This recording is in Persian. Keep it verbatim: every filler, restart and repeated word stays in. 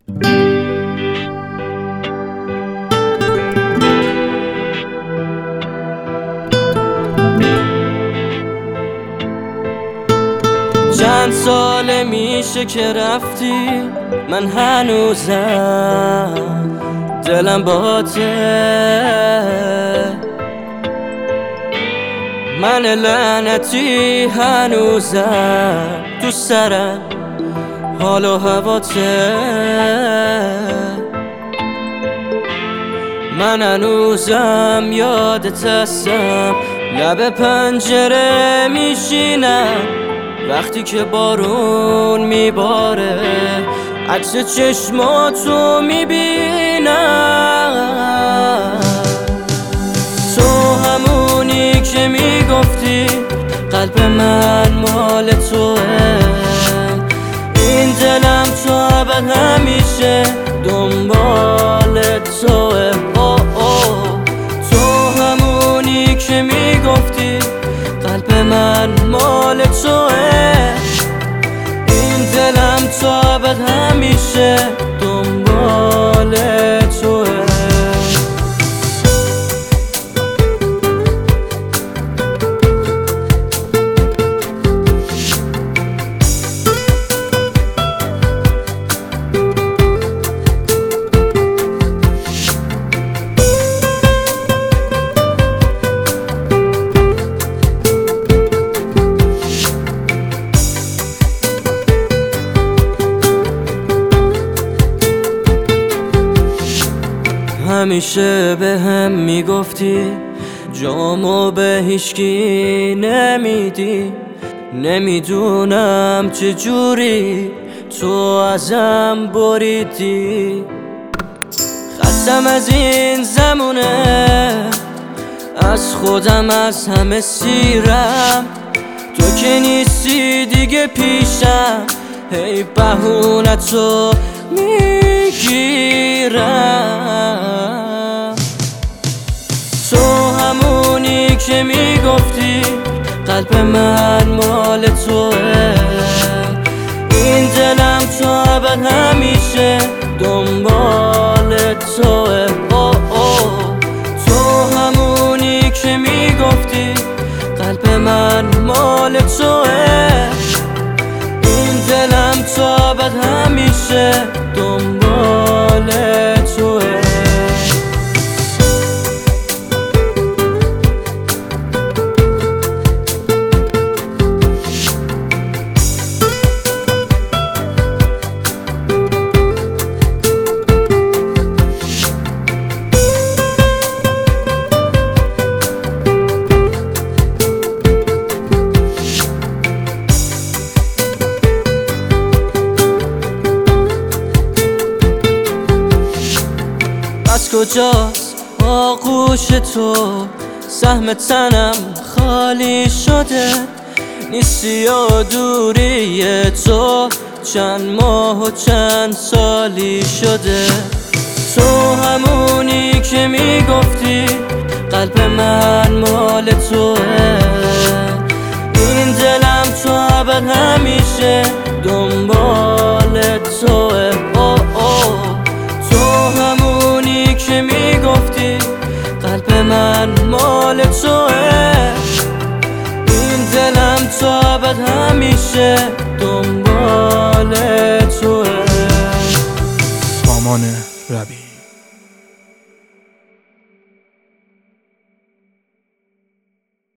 چند ساله میشه که رفتی، من هنوزم دلم باته. من لعنتی هنوزم تو سرم حال و هواته. من هنوزم یادت هستم، لب پنجره میشینم وقتی که بارون میباره، عکس چشماتو میبینم. تو همونی که میگفتی قلب من مال توه، این دلم تو ابد همیشه دنبال توه. او او تو همونی که میگفتی قلب من مال توه، این دلم تو ابد همیشه دنبال توه. همیشه به هم میگفتی جامو به هیچکی نمیدی، نمیدونم چجوری تو ازم بریدی. خستم از این زمونه، از خودم از همه سیرم، تو که نیستی دیگه پیشم، هی بهونتو میگیرم. تو همونی که میگفتی قلب من مال توه، این دلم تو ابد همیشه دنبال توه. او او تو همونی که میگفتی قلب من مال توه، این دلم تو ابد همیشه دنبال توه. از کجاست آغوش تو، سهم تنم خالی شده، نیستی و دوری تو چند ماه و چند سالی شده. تو همونی که میگفتی قلب من مال توه، این دلم تو ابد همیشه دنبال توه. او او تو همونی که میگفتی قلب من مال توه، این دلم تو ابد همیشه دنبال توه. سامان ربی.